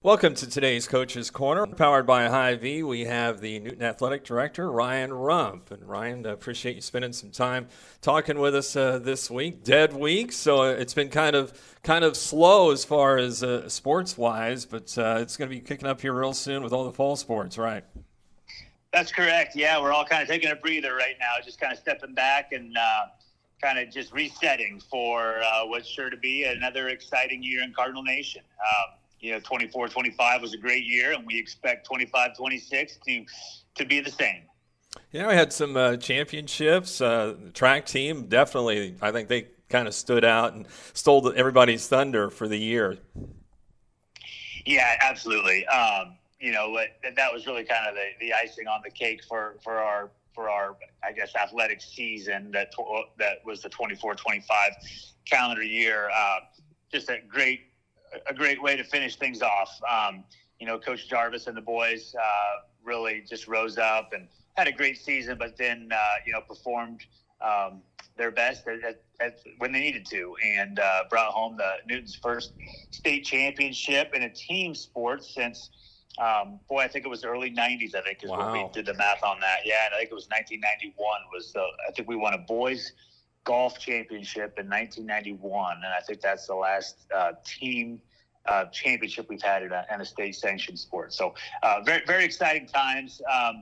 Welcome to today's Coach's Corner. Powered by Hy-Vee, we have the Newton Athletic Director, Ryan Rump. And Ryan, appreciate you spending some time talking with us this week. Dead week, so it's been kind of slow as far as sports-wise, but it's going to be kicking up here real soon with all the fall sports, right? That's correct. Yeah, we're all kind of taking a breather right now, just kind of stepping back and kind of just resetting for what's sure to be another exciting year in Cardinal Nation. 24-25 was a great year, and we expect 25-26 to be the same. Yeah, we had some championships. The track team, definitely, I think they kind of stood out and stole everybody's thunder for the year. Yeah, absolutely. That was really kind of the icing on the cake for our I guess athletic season that was the 24-25 calendar year. Just a great way to finish things off. Coach Jarvis and the boys really just rose up and had a great season, but then performed their best when they needed to, and brought home the Newton's first state championship in a team sport since I think it was the early 90s, I think, is when we did the math on that. Yeah, and I think it was 1991 I think we won a boys golf championship in 1991, and I think that's the last team championship we've had in a state-sanctioned sport. So very, very exciting times,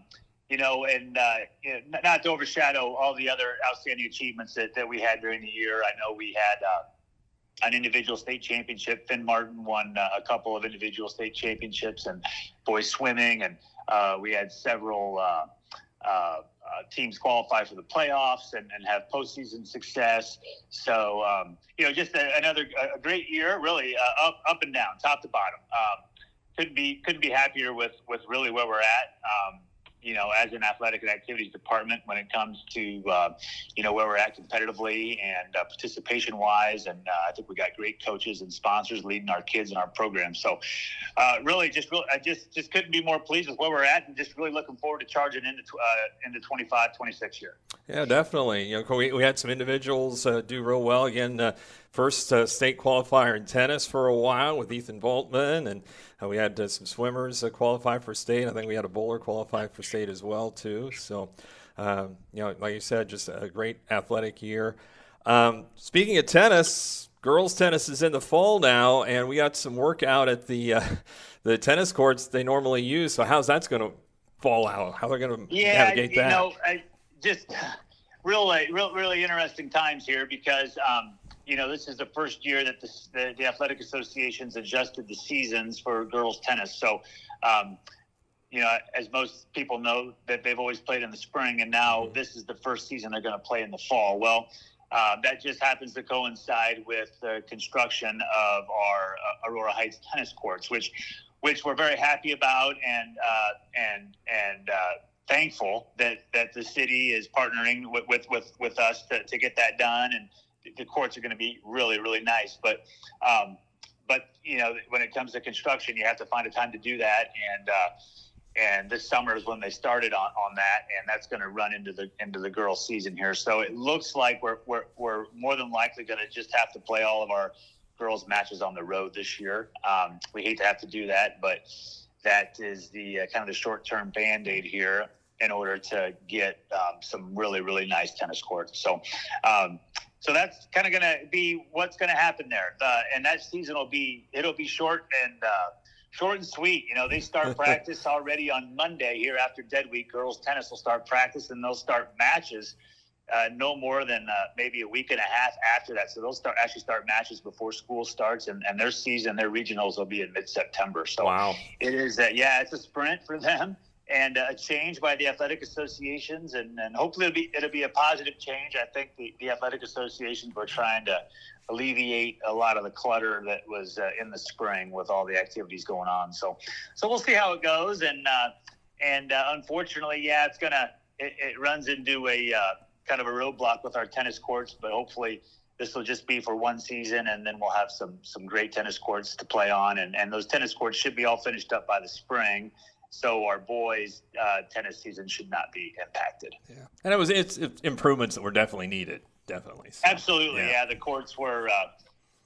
not to overshadow all the other outstanding achievements that we had during the year. I know we had an individual state championship. Finn Martin won a couple of individual state championships and boys swimming, and we had several teams qualify for the playoffs and have postseason success. So, just another great year, really up and down, top to bottom. Couldn't be happier with really where we're at. As an athletic and activities department, when it comes to, where we're at competitively and participation wise. And I think we got great coaches and sponsors leading our kids in our program. So I just couldn't be more pleased with where we're at, and just really looking forward to charging into 25-26 year. Yeah, definitely. We had some individuals do real well. Again, first state qualifier in tennis for a while with Ethan Voltman, and we had some swimmers qualify for state. I think we had a bowler qualify for state as well, too. So, like you said, just a great athletic year. Speaking of tennis, girls tennis is in the fall now, and we got some work out at the tennis courts they normally use. So how's that going to fall out? How are they going to navigate that? Just really interesting times here because, this is the first year that the athletic associations adjusted the seasons for girls tennis. So, as most people know, that they've always played in the spring, and now this is the first season they're going to play in the fall. Well, that just happens to coincide with the construction of our Aurora Heights tennis courts, which we're very happy about and thankful that the city is partnering with us to get that done, and the courts are going to be really, really nice. But when it comes to construction, you have to find a time to do that, and this summer is when they started on that, and that's going to run into the girls' season here. So it looks like we're more than likely going to just have to play all of our girls' matches on the road this year. We hate to have to do that, but that is the kind of the short-term Band-Aid here in order to get some really, really nice tennis courts. So that's kind of going to be what's going to happen there. And that season will be short and sweet. They start practice already on Monday here after Dead Week. Girls tennis will start practice, and they'll start matches no more than maybe a week and a half after that. So they'll start matches before school starts, and their regionals will be in mid-September. So wow. It is it's a sprint for them and a change by the athletic associations, and hopefully it'll be a positive change. I think the athletic associations were trying to alleviate a lot of the clutter that was in the spring with all the activities going on. So we'll see how it goes, and unfortunately, it runs into a kind of a roadblock with our tennis courts, but hopefully this will just be for one season, and then we'll have some great tennis courts to play on, and those tennis courts should be all finished up by the spring. So our boys' tennis season should not be impacted. Yeah, and it's improvements that were definitely needed. Definitely. So, absolutely, yeah. The courts were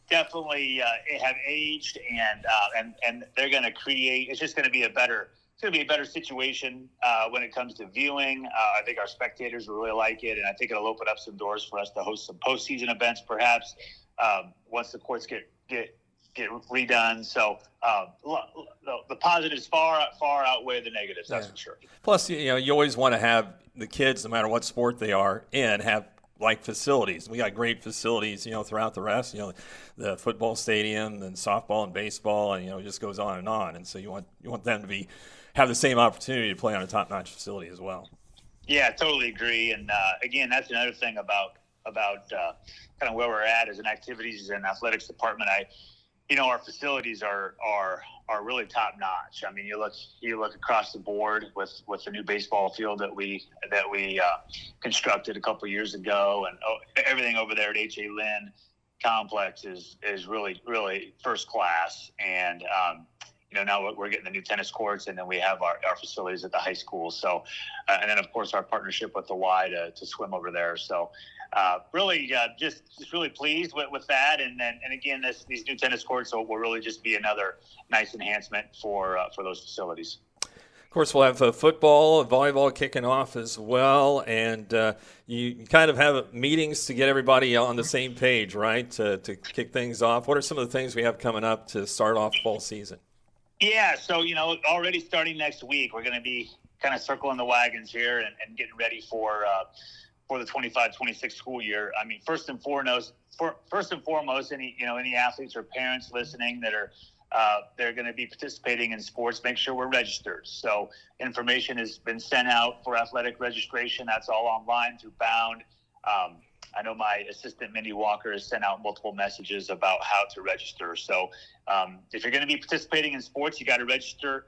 definitely have aged, and they're going to create. It's just going to be a better. It's going to be a better situation when it comes to viewing. I think our spectators will really like it, and I think it'll open up some doors for us to host some postseason events, perhaps once the courts get redone. So the positives far outweigh the negatives. That's for sure. Plus, you always want to have the kids, no matter what sport they are in, have like facilities. We got great facilities, throughout the rest. The football stadium and softball and baseball, and it just goes on. And so you want them to have the same opportunity to play on a top-notch facility as well. Yeah, totally agree. And again, that's another thing about kind of where we're at as an activities and athletics department. Our facilities are really top notch. I mean, you look across the board with the new baseball field that we constructed a couple of years ago, and everything over there at H.A. Lynn complex is really, really first class. And now we're getting the new tennis courts, and then we have our facilities at the high school. So, and then of course our partnership with the Y to swim over there. So, really, just really pleased with that. And again, these new tennis courts will really just be another nice enhancement for those facilities. Of course, we'll have football and volleyball kicking off as well, and you kind of have meetings to get everybody on the same page, right, to kick things off. What are some of the things we have coming up to start off fall season? Yeah, so, already starting next week, we're going to be kind of circling the wagons here and getting ready for the 25-26 school year. I mean, first and foremost, any athletes or parents listening that are they're going to be participating in sports, make sure we're registered. So information has been sent out for athletic registration. That's all online through Bound. I know my assistant, Mindy Walker, has sent out multiple messages about how to register. So if you're going to be participating in sports, you got to register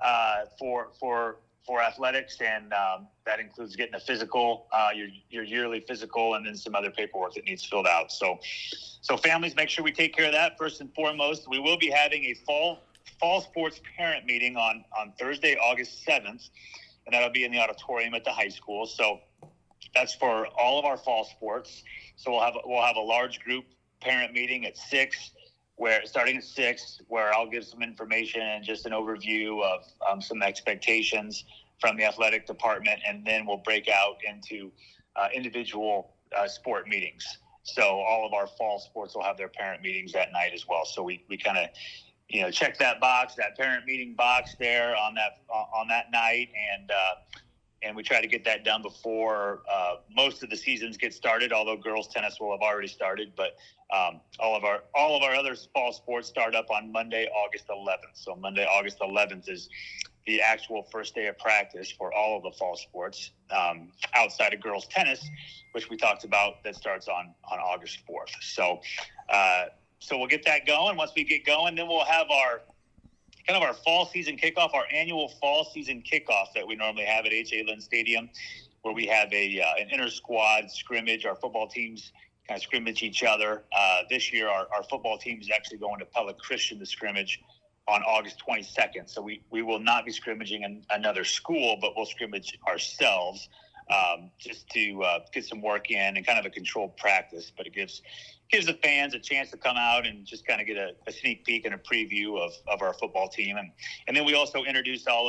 for athletics, and that includes getting a physical, your yearly physical, and then some other paperwork that needs filled out. So families, make sure we take care of that first and foremost. We will be having a fall sports parent meeting on Thursday, August 7th, and that'll be in the auditorium at the high school. So that's for all of our fall sports. So we'll have a large group parent meeting at 6, starting at 6, where I'll give some information and just an overview of some expectations from the athletic department, and then we'll break out into individual sport meetings. So all of our fall sports will have their parent meetings that night as well. So we kind of check that parent meeting box there on that night, and we try to get that done before most of the seasons get started, although girls tennis will have already started. But all of our other fall sports start up on Monday, August 11th. So Monday, August 11th is the actual first day of practice for all of the fall sports outside of girls tennis, which we talked about, that starts on August 4th. So we'll get that going. Once we get going, then we'll have our fall season kickoff, our annual fall season kickoff that we normally have at H.A. Lynn Stadium, where we have an inter-squad scrimmage. Our football teams kind of scrimmage each other. This year, our football team is actually going to Pella Christian to scrimmage on August 22nd. So we will not be scrimmaging in another school, but we'll scrimmage ourselves just to get some work in and kind of a controlled practice. But it gives the fans a chance to come out and just kind of get a sneak peek and a preview of our football team. And then we also introduce all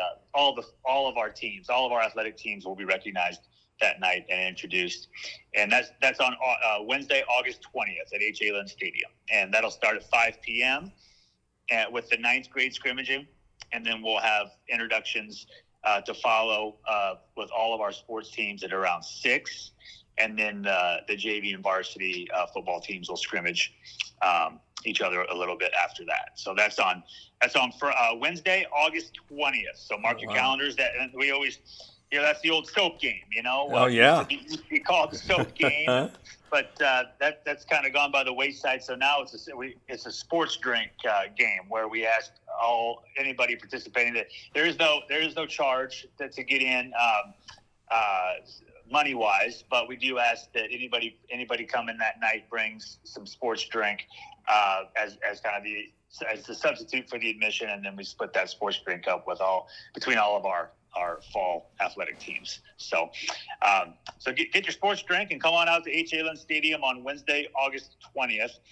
of our teams. All of our athletic teams will be recognized that night and introduced. And that's on Wednesday, August 20th at H.A. Lynn Stadium. And that'll start at 5 p.m. With the 9th grade scrimmaging. And then we'll have introductions to follow with all of our sports teams at around 6. And then the JV and varsity football teams will scrimmage each other a little bit after that. So that's on for Wednesday, August 20th. So mark your calendars. That we always, that's the old soap game. Oh yeah, we call it the soap game, but that's kind of gone by the wayside. So now it's a sports drink game where we ask anybody participating that there is no charge to get in. Money wise, but we do ask that anybody come in that night brings some sports drink as kind of as the substitute for the admission, and then we split that sports drink up between all of our fall athletic teams. So get your sports drink and come on out to H.A. Lynn Stadium on Wednesday, August 20th.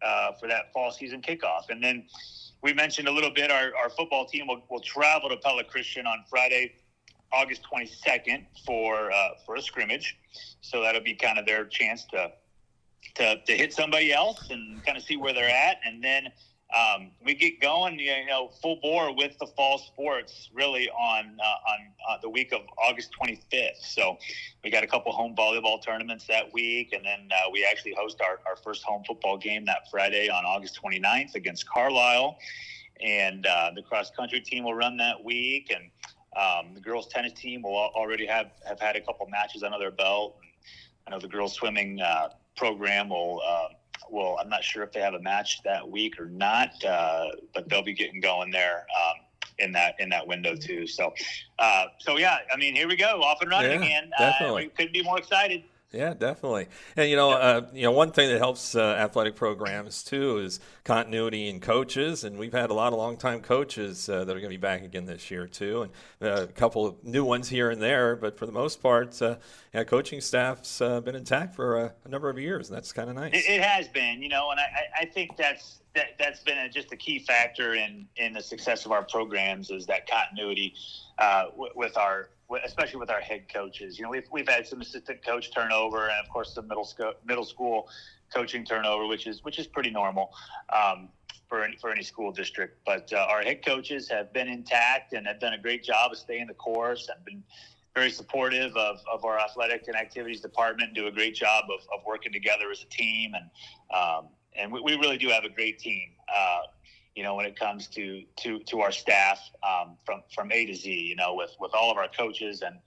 for that fall season kickoff. And then we mentioned a little bit our football team will travel to Pella Christian on Friday, August 22nd for a scrimmage. So that'll be kind of their chance to hit somebody else and kind of see where they're at. And then we get going, full bore with the fall sports really on the week of August 25th. So we got a couple home volleyball tournaments that week, and then we actually host our first home football game that Friday on August 29th against Carlisle. And the cross country team will run that week, and the girls tennis team will already have had a couple matches under their belt. I know the girls swimming program will I'm not sure if they have a match that week or not, but they'll be getting going there in that window too. So yeah, I mean, here we go, off and running again. Definitely. We couldn't be more excited. Yeah, definitely. And one thing that helps athletic programs too is continuity in coaches, and we've had a lot of longtime coaches that are going to be back again this year too, and a couple of new ones here and there. But for the most part, coaching staff's been intact for a number of years, and that's kind of nice. It has been, and I think that's been just a key factor in the success of our programs is that continuity especially with our head coaches. We've had some assistant coach turnover, and of course some middle school coaching turnover, which is pretty normal for any school district. But our head coaches have been intact and have done a great job of staying the course and been very supportive of our athletic and activities department, do a great job of working together as a team. And we really do have a great team, when it comes to our staff from A to Z, with all of our coaches and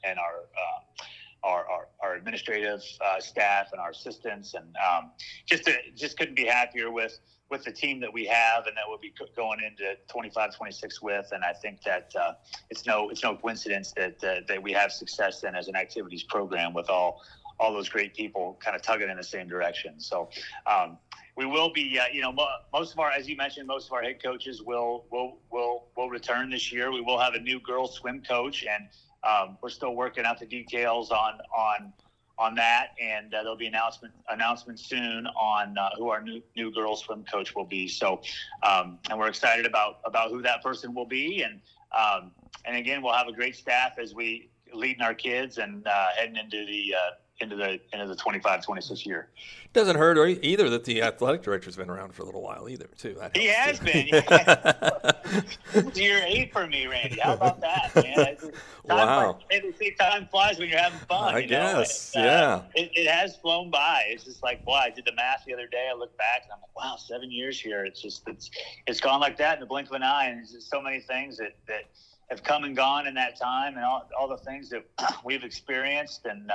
our administrative staff and our assistants, and just couldn't be happier with the team that we have and that we'll be going into 25-26 with. And I think that it's no coincidence that we have success in as an activities program with all those great people kind of tugging in the same direction. So we will be, most of our, as you mentioned, most of our head coaches will return this year. We will have a new girls swim coach, and we're still working out the details on that. And there'll be announcement soon on who our new girls swim coach will be. So, and we're excited about who that person will be. And again, we'll have a great staff as we leading our kids and heading into the 25-26 year. Doesn't hurt either that the athletic director's been around for a little while either too. He has been. It's year 8 for me, Randy. How about that, man? Wow. Time flies when you're having fun. I guess. Yeah. It has flown by. It's just like, boy, I did the math the other day. I look back and I'm like, wow, 7 years here. It's gone like that in the blink of an eye. And there's just so many things that have come and gone in that time, and all the things that we've experienced, and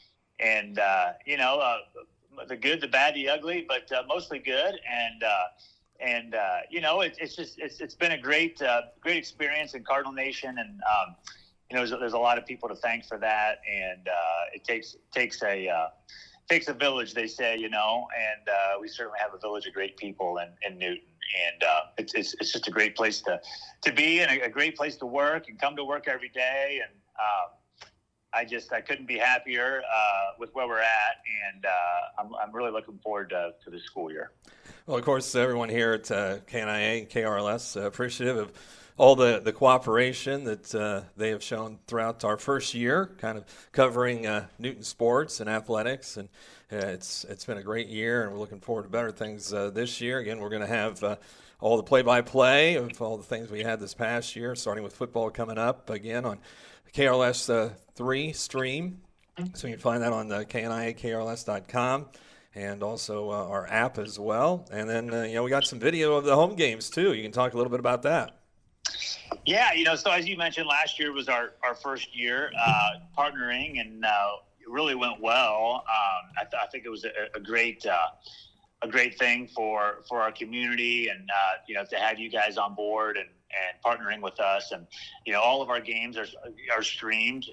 the good, the bad, the ugly, but mostly good. It's been a great experience in Cardinal Nation, and there's a lot of people to thank for that, and it takes a village, they say, and we certainly have a village of great people in Newton, and it's just a great place to be, and a great place to work and come to work every day, and I couldn't be happier with where we're at, and I'm really looking forward to the school year. Well, of course, everyone here at KNIA and KRLS appreciative of all the cooperation that they have shown throughout our first year, kind of covering Newton sports and athletics, and it's been a great year, and we're looking forward to better things this year. Again, we're going to have all the play-by-play of all the things we had this past year, starting with football coming up again on KRLS 3 stream. So you can find that on KNIAKRLS.com, and also our app as well. And then, we got some video of the home games too. You can talk a little bit about that. Yeah, so as you mentioned, last year was our first year partnering, and it really went well. I think it was a great thing for our community, and to have you guys on board and partnering with us, and all of our games are streamed.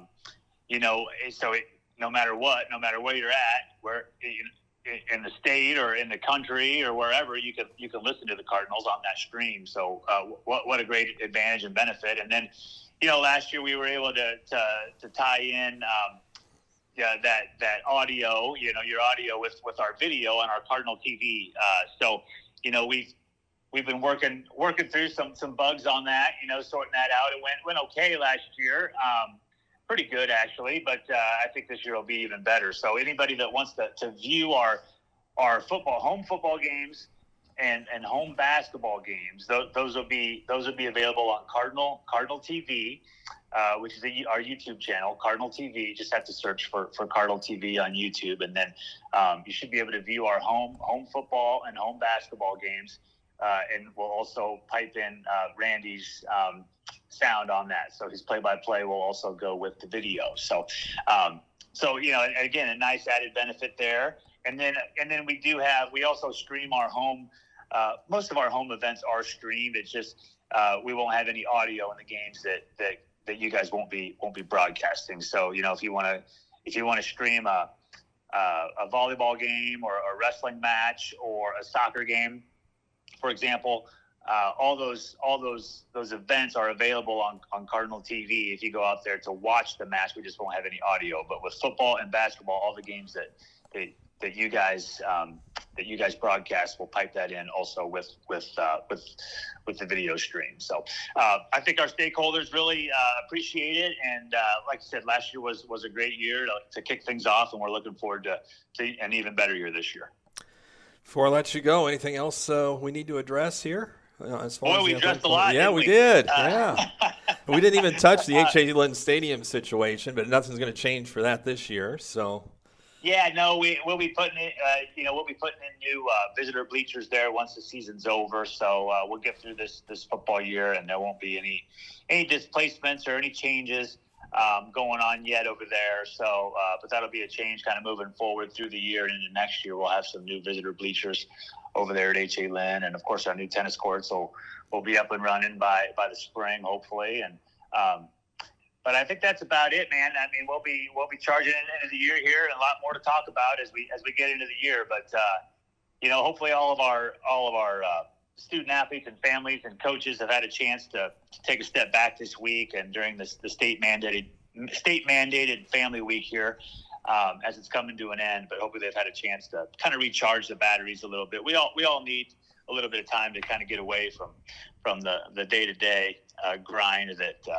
So no matter where you're at, where in the state or in the country or wherever, you can listen to the Cardinals on that stream. So what a great advantage and benefit. And then last year we were able to tie in that audio, your audio with our video on our Cardinal TV. So we've been working through some bugs on that, sorting that out. It went okay last year, pretty good actually, but I think this year will be even better. So anybody that wants to view our home football games and home basketball games, those will be available on Cardinal TV, which is our YouTube channel, Cardinal TV. You just have to search for Cardinal TV on YouTube, and then you should be able to view our home football and home basketball games. And we'll also pipe in Randy's sound on that. So his play-by-play will also go with the video. So again, a nice added benefit there. And then we also stream our home. Most of our home events are streamed. It's just we won't have any audio in the games that you guys won't be broadcasting. So if you want to stream a volleyball game or a wrestling match or a soccer game, for example, all those events are available on Cardinal TV. If you go out there to watch the match, we just won't have any audio. But with football and basketball, all the games that you guys broadcast, we'll pipe that in also with the video stream. So I think our stakeholders really appreciate it, and like I said, last year was a great year to kick things off, and we're looking forward to an even better year this year. Before I let you go, anything else we need to address here? We addressed a lot. Yeah, we did. Yeah, we didn't even touch the H.A. Lynn Stadium situation, but nothing's going to change for that this year. So. Yeah, no, we'll be putting in, new visitor bleachers there once the season's over. So we'll get through this football year, and there won't be any displacements or any changes going on yet over there. So, but that'll be a change kind of moving forward through the year and into next year. We'll have some new visitor bleachers over there at H.A. Lynn, and of course our new tennis courts will be up and running by the spring, hopefully. And but I think that's about it, man. I mean, we'll be charging into the year here, and a lot more to talk about as we get into the year. But hopefully all of our student athletes and families and coaches have had a chance to take a step back this week and during the state mandated family week here as it's coming to an end. But hopefully they've had a chance to kind of recharge the batteries a little bit. We all need a little bit of time to kind of get away from the day-to-day grind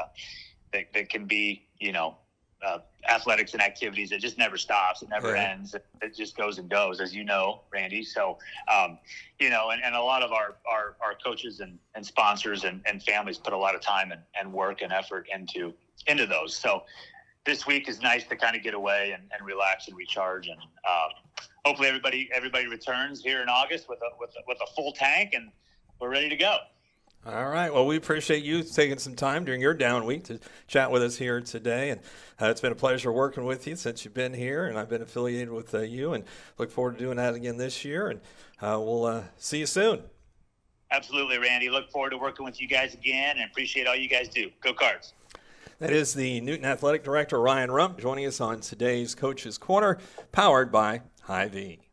that can be, athletics and activities. It just never stops. It never ends. It just goes and goes, as you know, Randy. So, and a lot of our coaches and sponsors and families put a lot of time and work and effort into those. So this week is nice to kind of get away and relax and recharge. And hopefully everybody returns here in August with a full tank, and we're ready to go. All right. Well, we appreciate you taking some time during your down week to chat with us here today. And it's been a pleasure working with you since you've been here, and I've been affiliated with you, and look forward to doing that again this year. And we'll see you soon. Absolutely, Randy. Look forward to working with you guys again, and appreciate all you guys do. Go Cards. That is the Newton Athletic Director, Ryan Rump, joining us on today's Coach's Corner, powered by Hy-Vee.